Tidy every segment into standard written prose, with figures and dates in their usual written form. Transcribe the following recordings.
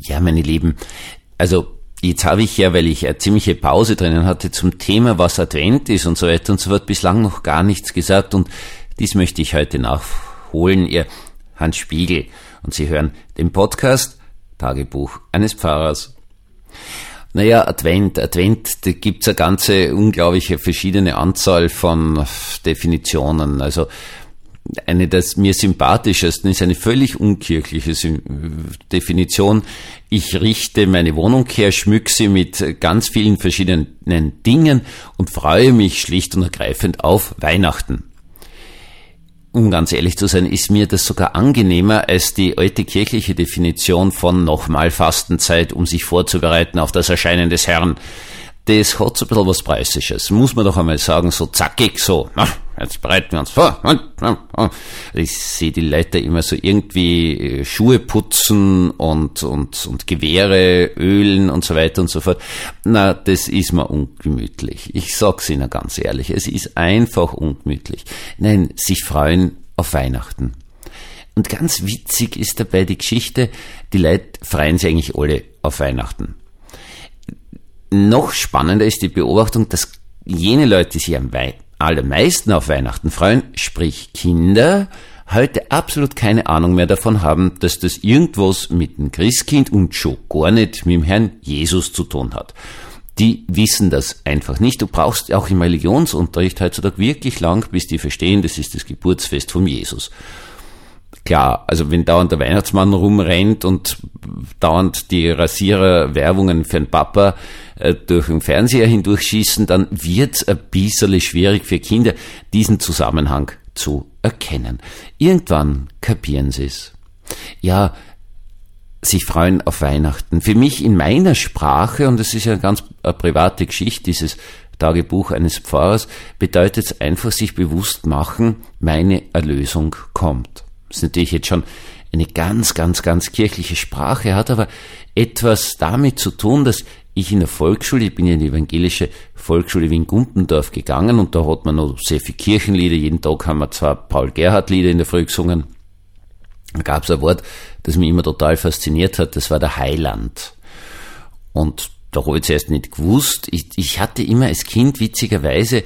Ja, meine Lieben, also jetzt habe ich ja, weil ich eine ziemliche Pause drinnen hatte, zum Thema, was Advent ist und so weiter und so fort, bislang noch gar nichts gesagt und dies möchte ich heute nachholen. Ihr Hans Spiegel und Sie hören den Podcast Tagebuch eines Pfarrers. Naja, Advent, da gibt's eine ganze unglaubliche verschiedene Anzahl von Definitionen. Also eine der mir sympathischesten ist eine völlig unkirchliche Definition. Ich richte meine Wohnung her, schmück sie mit ganz vielen verschiedenen Dingen und freue mich schlicht und ergreifend auf Weihnachten. Um ganz ehrlich zu sein, ist mir das sogar angenehmer als die alte kirchliche Definition von nochmal Fastenzeit, um sich vorzubereiten auf das Erscheinen des Herrn. Das hat so ein bisschen was Preußisches, muss man doch einmal sagen, so zackig, so, jetzt bereiten wir uns vor. Ich sehe die Leute immer so irgendwie Schuhe putzen und Gewehre ölen und so weiter und so fort. Na, das ist mir ungemütlich. Ich sag's Ihnen ganz ehrlich, es ist einfach ungemütlich. Nein, sich freuen auf Weihnachten. Und ganz witzig ist dabei die Geschichte, die Leute freuen sich eigentlich alle auf Weihnachten. Noch spannender ist die Beobachtung, dass jene Leute, die sich am allermeisten auf Weihnachten freuen, sprich Kinder, heute absolut keine Ahnung mehr davon haben, dass das irgendwas mit dem Christkind und schon gar nicht mit dem Herrn Jesus zu tun hat. Die wissen das einfach nicht. Du brauchst auch im Religionsunterricht heutzutage wirklich lang, bis die verstehen, das ist das Geburtsfest von Jesus. Klar, also wenn dauernd der Weihnachtsmann rumrennt und dauernd die Rasierer-Werbungen für den Papa durch den Fernseher hindurchschießen, dann wird's ein bisschen schwierig für Kinder, diesen Zusammenhang zu erkennen. Irgendwann kapieren sie's. Ja, sie freuen auf Weihnachten. Für mich in meiner Sprache, und das ist ja eine private Geschichte, dieses Tagebuch eines Pfarrers, bedeutet es einfach, sich bewusst machen, meine Erlösung kommt. Das ist natürlich jetzt schon eine ganz kirchliche Sprache, hat aber etwas damit zu tun, dass ich in der Volksschule, ich bin ja in die evangelische Volksschule Wien-Gumpendorf gegangen und da hat man noch sehr viele Kirchenlieder, jeden Tag haben wir zwar Paul-Gerhardt-Lieder in der Früh gesungen. Da gab es ein Wort, das mich immer total fasziniert hat, das war der Heiland. Und da habe ich zuerst nicht gewusst, ich hatte immer als Kind witzigerweise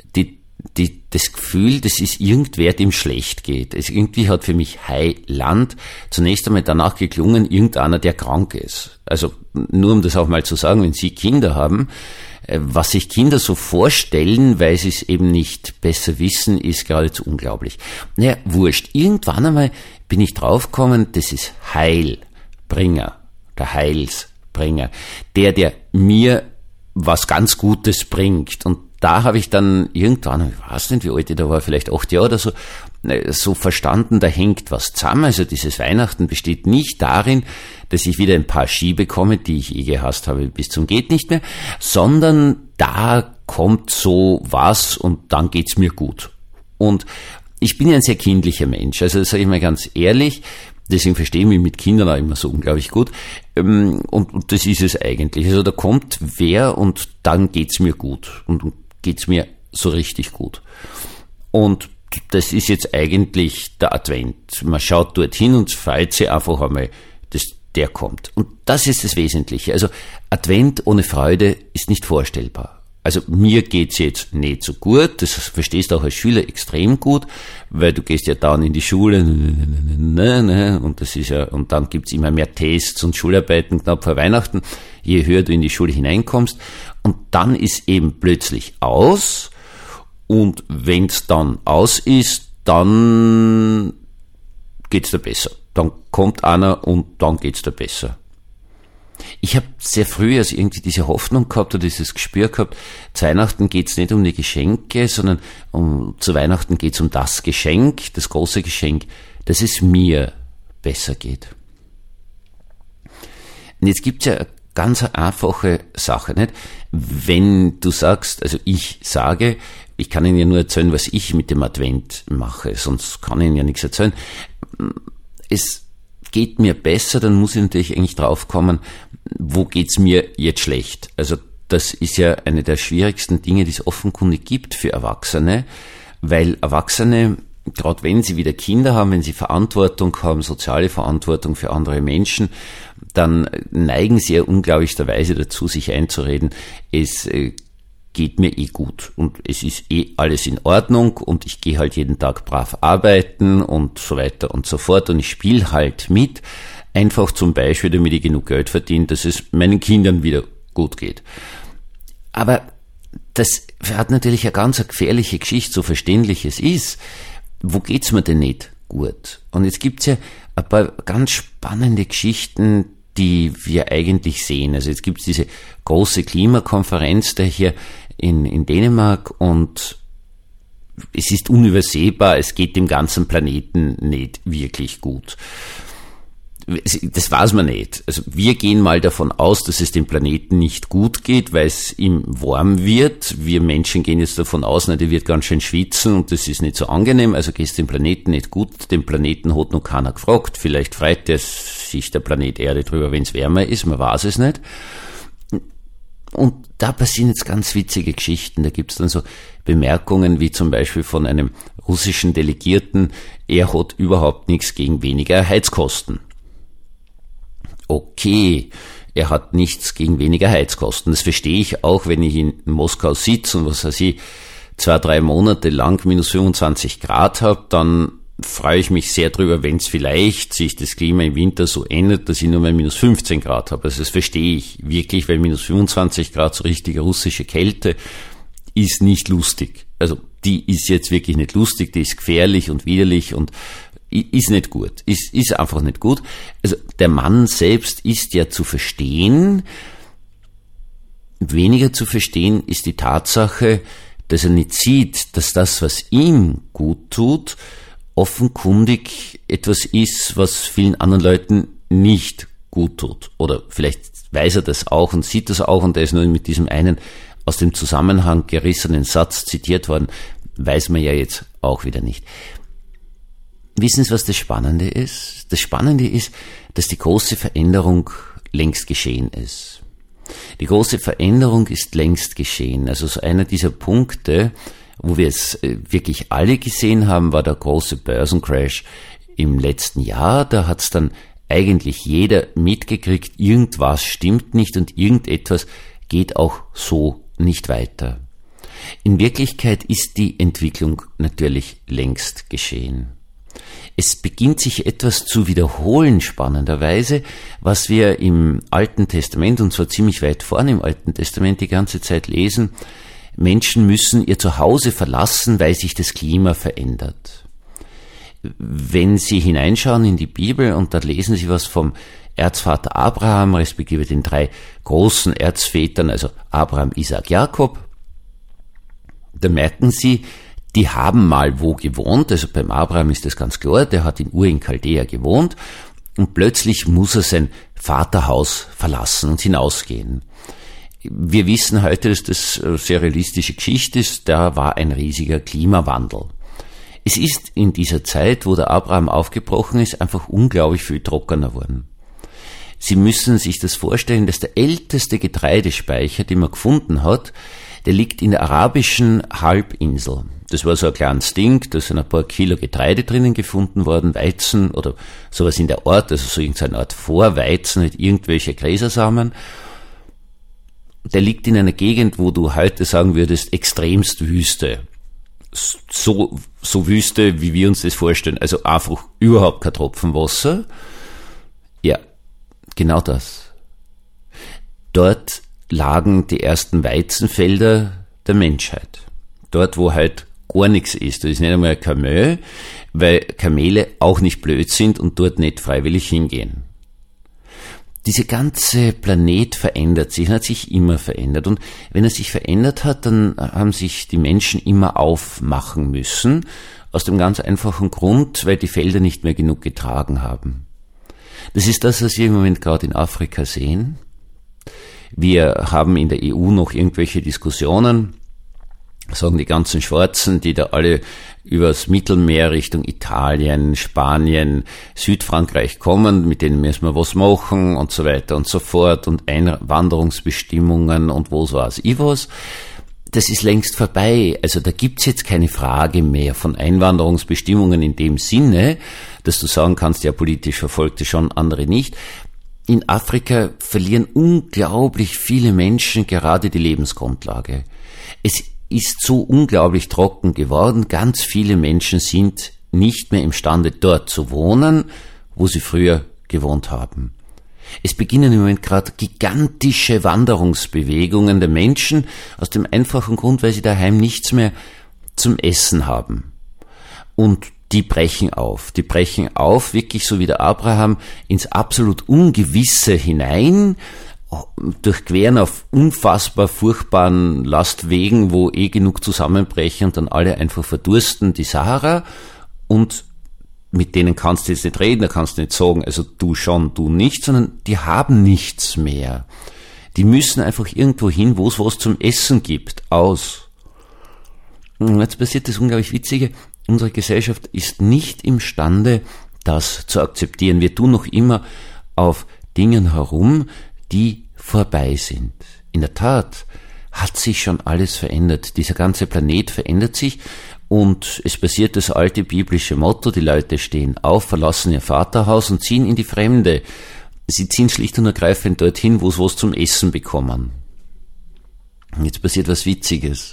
das Gefühl, das ist irgendwer, dem schlecht geht. Es irgendwie hat für mich Heiland zunächst einmal danach geklungen, irgendeiner, der krank ist. Also nur um das auch mal zu sagen, wenn Sie Kinder haben, was sich Kinder so vorstellen, weil sie es eben nicht besser wissen, ist geradezu unglaublich. Naja, wurscht. Irgendwann einmal bin ich draufgekommen, das ist Heilbringer, der Heilsbringer, der mir was ganz Gutes bringt. Und da habe ich dann irgendwann, ich weiß nicht, wie alt ich da war, vielleicht 8 Jahre oder so verstanden, da hängt was zusammen. Also dieses Weihnachten besteht nicht darin, dass ich wieder ein paar Ski bekomme, die ich gehasst habe bis zum geht nicht mehr, sondern da kommt so was und dann geht's mir gut. Und ich bin ja ein sehr kindlicher Mensch, also das sage ich mal ganz ehrlich, deswegen verstehe ich mich mit Kindern auch immer so unglaublich gut. Und das ist es eigentlich. Also da kommt wer und dann geht's mir gut. Und geht's mir so richtig gut. Und das ist jetzt eigentlich der Advent. Man schaut dorthin und freut sich einfach einmal, dass der kommt. Und das ist das Wesentliche. Also Advent ohne Freude ist nicht vorstellbar. Also mir geht's jetzt nicht so gut, das verstehst du auch als Schüler extrem gut, weil du gehst ja dann in die Schule und das ist ja, und dann gibt's immer mehr Tests und Schularbeiten knapp vor Weihnachten, je höher du in die Schule hineinkommst und dann ist eben plötzlich aus und wenn's dann aus ist, dann geht's dir besser. Dann kommt einer und dann geht's dir besser. Ich habe sehr früh also irgendwie diese Hoffnung gehabt oder dieses Gespür gehabt, zu Weihnachten geht's nicht um die Geschenke, sondern zu Weihnachten geht's um das Geschenk, das große Geschenk, dass es mir besser geht. Und jetzt gibt's ja eine ganz einfache Sache, nicht? Wenn du sagst, also ich sage, ich kann Ihnen ja nur erzählen, was ich mit dem Advent mache, sonst kann ich Ihnen ja nichts erzählen. Es geht mir besser, dann muss ich natürlich eigentlich draufkommen, wo geht's mir jetzt schlecht? Also das ist ja eine der schwierigsten Dinge, die es offenkundig gibt für Erwachsene, weil Erwachsene gerade wenn sie wieder Kinder haben, wenn sie Verantwortung haben, soziale Verantwortung für andere Menschen, dann neigen sie ja unglaublicherweise dazu, sich einzureden, es geht mir gut und es ist alles in Ordnung und ich gehe halt jeden Tag brav arbeiten und so weiter und so fort und ich spiele halt mit, einfach zum Beispiel, damit ich genug Geld verdiene, dass es meinen Kindern wieder gut geht. Aber das hat natürlich eine ganz gefährliche Geschichte, so verständlich es ist. Wo geht's mir denn nicht gut? Und jetzt gibt's ja ein paar ganz spannende Geschichten, die wir eigentlich sehen. Also jetzt gibt's diese große Klimakonferenz da hier in Dänemark und es ist unübersehbar, es geht dem ganzen Planeten nicht wirklich gut. Das weiß man nicht. Also wir gehen mal davon aus, dass es dem Planeten nicht gut geht, weil es ihm warm wird. Wir Menschen gehen jetzt davon aus, der wird ganz schön schwitzen und das ist nicht so angenehm, also geht es dem Planeten nicht gut. Den Planeten hat noch keiner gefragt. Vielleicht freut sich der Planet Erde drüber, wenn es wärmer ist, man weiß es nicht. Und da passieren jetzt ganz witzige Geschichten. Da gibt es dann so Bemerkungen wie zum Beispiel von einem russischen Delegierten, er hat überhaupt nichts gegen weniger Heizkosten. Okay, er hat nichts gegen weniger Heizkosten. Das verstehe ich auch, wenn ich in Moskau sitze und 2-3 Monate lang minus 25 Grad habe, dann freue ich mich sehr drüber, wenn es vielleicht sich das Klima im Winter so ändert, dass ich nur mal minus 15 Grad habe. Also das verstehe ich wirklich, weil minus 25 Grad so richtige russische Kälte ist nicht lustig. Also die ist jetzt wirklich nicht lustig, die ist gefährlich und widerlich und ist nicht gut, ist einfach nicht gut. Also der Mann selbst ist ja zu verstehen. Weniger zu verstehen ist die Tatsache, dass er nicht sieht, dass das, was ihm gut tut, offenkundig etwas ist, was vielen anderen Leuten nicht gut tut. Oder vielleicht weiß er das auch und sieht das auch und er ist nur mit diesem einen aus dem Zusammenhang gerissenen Satz zitiert worden, weiß man ja jetzt auch wieder nicht. Wissen Sie, was das Spannende ist? Das Spannende ist, dass die große Veränderung längst geschehen ist. Die große Veränderung ist längst geschehen. Also so einer dieser Punkte, wo wir es wirklich alle gesehen haben, war der große Börsencrash im letzten Jahr. Da hat es dann eigentlich jeder mitgekriegt, irgendwas stimmt nicht und irgendetwas geht auch so nicht weiter. In Wirklichkeit ist die Entwicklung natürlich längst geschehen. Es beginnt sich etwas zu wiederholen, spannenderweise, was wir im Alten Testament, und zwar ziemlich weit vorne im Alten Testament die ganze Zeit lesen. Menschen müssen ihr Zuhause verlassen, weil sich das Klima verändert. Wenn Sie hineinschauen in die Bibel und da lesen Sie was vom Erzvater Abraham, respektive den 3 großen Erzvätern, also Abraham, Isaak, Jakob, da merken Sie, die haben mal wo gewohnt, also beim Abraham ist das ganz klar, der hat in Ur in Chaldea gewohnt und plötzlich muss er sein Vaterhaus verlassen und hinausgehen. Wir wissen heute, dass das eine sehr realistische Geschichte ist, da war ein riesiger Klimawandel. Es ist in dieser Zeit, wo der Abraham aufgebrochen ist, einfach unglaublich viel trockener geworden. Sie müssen sich das vorstellen, dass der älteste Getreidespeicher, den man gefunden hat, der liegt in der arabischen Halbinsel. Das war so ein kleines Ding, da sind ein paar Kilo Getreide drinnen gefunden worden, Weizen oder sowas in der Art, also so irgendeine Art Vorweizen, nicht irgendwelche Gräsersamen. Der liegt in einer Gegend, wo du heute sagen würdest, extremst Wüste. So Wüste, wie wir uns das vorstellen, also einfach überhaupt kein Tropfen Wasser. Ja, genau das. Dort lagen die ersten Weizenfelder der Menschheit. Dort, wo halt gar nichts ist. Das ist nicht einmal ein Kamel, weil Kamele auch nicht blöd sind und dort nicht freiwillig hingehen. Dieser ganze Planet verändert sich, hat sich immer verändert. Und wenn er sich verändert hat, dann haben sich die Menschen immer aufmachen müssen. Aus dem ganz einfachen Grund, weil die Felder nicht mehr genug getragen haben. Das ist das, was wir im Moment gerade in Afrika sehen. Wir haben in der EU noch irgendwelche Diskussionen, sagen die ganzen Schwarzen, die da alle übers Mittelmeer Richtung Italien, Spanien, Südfrankreich kommen, mit denen müssen wir was machen und so weiter und so fort und Einwanderungsbestimmungen und was weiß ich was. das ist längst vorbei. Also da gibt's jetzt keine Frage mehr von Einwanderungsbestimmungen in dem Sinne, dass du sagen kannst, ja, politisch Verfolgte schon, andere nicht. In Afrika verlieren unglaublich viele Menschen gerade die Lebensgrundlage. Es ist so unglaublich trocken geworden. Ganz viele Menschen sind nicht mehr imstande, dort zu wohnen, wo sie früher gewohnt haben. Es beginnen im Moment gerade gigantische Wanderungsbewegungen der Menschen aus dem einfachen Grund, weil sie daheim nichts mehr zum Essen haben. Und die brechen auf. Die brechen auf, wirklich so wie der Abraham, ins absolut Ungewisse hinein, durchqueren auf unfassbar furchtbaren Lastwegen, wo genug zusammenbrechen und dann alle einfach verdursten, die Sahara, und mit denen kannst du jetzt nicht reden, da kannst du nicht sagen, also du schon, du nicht, sondern die haben nichts mehr. Die müssen einfach irgendwo hin, wo es was zum Essen gibt, aus. Und jetzt passiert das unglaublich Witzige, unsere Gesellschaft ist nicht imstande, das zu akzeptieren. Wir tun noch immer auf Dingen herum, die vorbei sind. In der Tat hat sich schon alles verändert. Dieser ganze Planet verändert sich. Und es passiert das alte biblische Motto, die Leute stehen auf, verlassen ihr Vaterhaus und ziehen in die Fremde. Sie ziehen schlicht und ergreifend dorthin, wo sie was zum Essen bekommen. Und jetzt passiert was Witziges.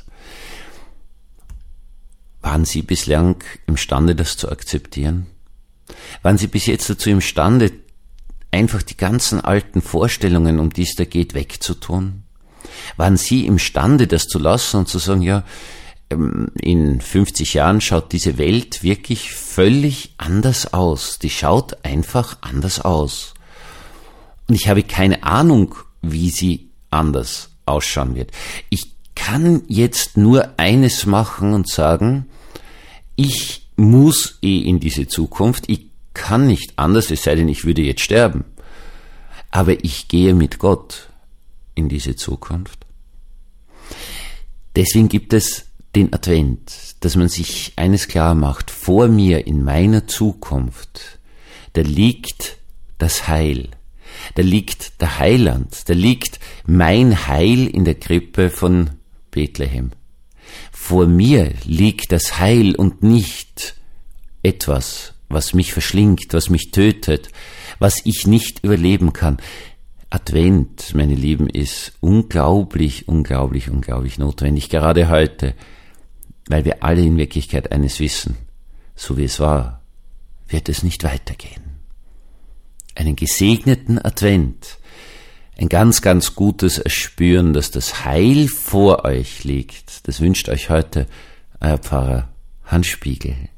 Waren Sie bislang imstande, das zu akzeptieren? Waren Sie bis jetzt dazu imstande, einfach die ganzen alten Vorstellungen, um die es da geht, wegzutun? Waren Sie imstande, das zu lassen und zu sagen, ja, in 50 Jahren schaut diese Welt wirklich völlig anders aus. Die schaut einfach anders aus. Und ich habe keine Ahnung, wie sie anders ausschauen wird. Ich kann jetzt nur eines machen und sagen, ich muss in diese Zukunft. Ich kann nicht anders, es sei denn, ich würde jetzt sterben. Aber ich gehe mit Gott in diese Zukunft. Deswegen gibt es den Advent, dass man sich eines klar macht, vor mir in meiner Zukunft, da liegt das Heil, da liegt der Heiland, da liegt mein Heil in der Krippe von Bethlehem. Vor mir liegt das Heil und nicht etwas, was mich verschlingt, was mich tötet, was ich nicht überleben kann. Advent, meine Lieben, ist unglaublich, unglaublich, unglaublich notwendig, gerade heute, weil wir alle in Wirklichkeit eines wissen, so wie es war, wird es nicht weitergehen. Einen gesegneten Advent, ein ganz, ganz gutes Erspüren, dass das Heil vor euch liegt, das wünscht euch heute euer Pfarrer Hans Spiegel.